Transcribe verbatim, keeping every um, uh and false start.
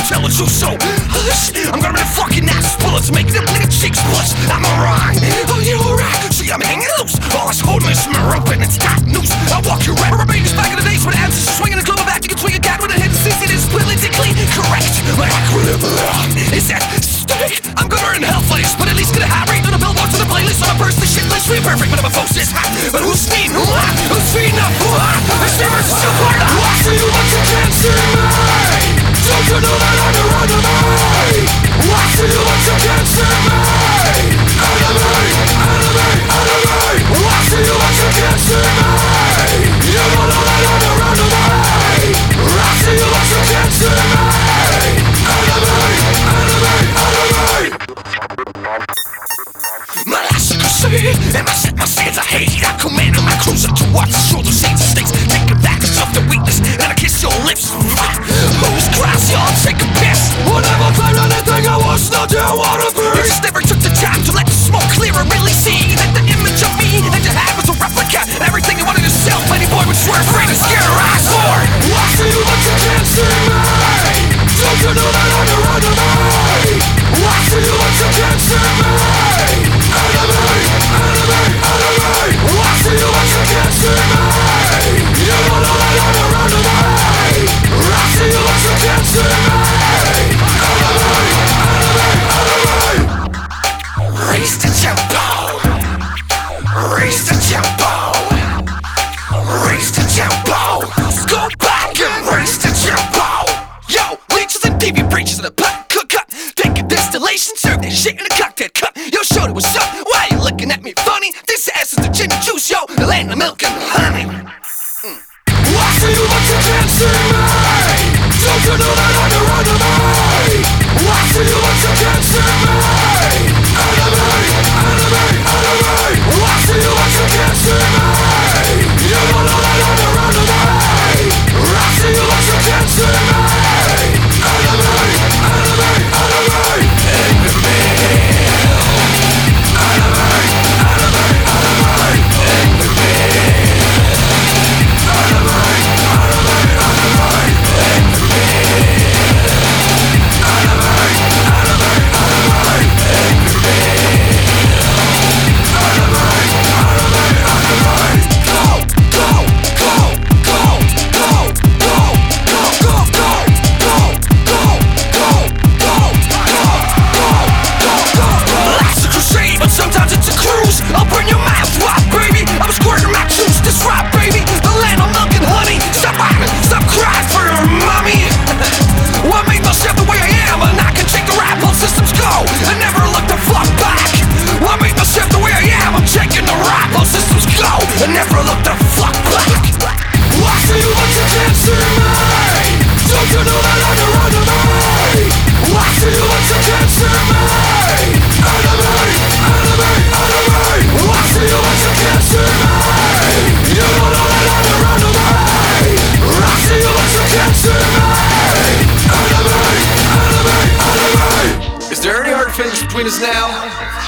tell the truth, so hush. I'm gonna be fucking ass bullets, make them nigga cheeks blush. I'm alright, oh you alright? See, I'm hanging loose. All that's holding is my rope and it's tight noose. I walk you right. Remainers back in the days when abs is swinging a club back. You can swing a cat with a head and C C is politically correct. My equilibrium is at stake. I'm gonna earn hell place, but at least get a high rate on the billboards to the playlist. On a burst the shit list, we perfect, but I'm a folks is hot. But who's seen? Who I? Who's seen up? Who I? It's never so hard. I see you, but you can't see me. Don't you know that I'm your enemy? I see you, but you can't see me. Enemy, enemy, enemy. I see you, but you can't see me. You don't know that I'm your enemy. I see you, but you can't see me. Enemy, enemy, enemy. My last crusade, and my set, my sands of hate. I command my cruiser towards the shoulder, shades of stakes. Take it back, it's off the weakness, and I kiss your lips. Who's grass, y'all take a piss. Whatever claimed anything I was not you wanna be. You just never took the time to let the smoke clear and really see that the image of me that you had was a replica. Everything you wanted to sell, any boy would swear free to scare her eyes for. I see you, but you can't see me. Don't you know that I'm your enemy? I see you, but you can't see me. Enemy, enemy, enemy. I see you, but you can't see me. You don't know that I'm your enemy. I see you, but you can't see me. Enemy, enemy, enemy. Raise the tempo. Raise the tempo. Raise the tempo. Let's go back and raise the tempo. Yo, leeches and D V breaches in a pot cook up. Take a distillation, serve that shit in a cocktail cup. Yo, shorty, what's up? Why you looking at me funny? This ass is the gin and juice, yo, the land of milk and honey. Mm. I see you, but you can't see me. Don't you know that I'm your enemy? I see you, but you can't see me. Enemy, enemy, enemy. I see you, but you can't see me. You don't know that I'm your enemy. I see you, but you can't see me. Enemy, enemy, enemy. Enemy, enemy, enemy, enemy. And never look the fuck back. I see you, but you can't see me. Don't you know that I'm your enemy? I see you, but you can't see me. Enemy, enemy, enemy. I see you, but you can't see me. You don't know that I'm your enemy. I see you, but you can't see me. Enemy, enemy, enemy. Is there any hard feelings between us now?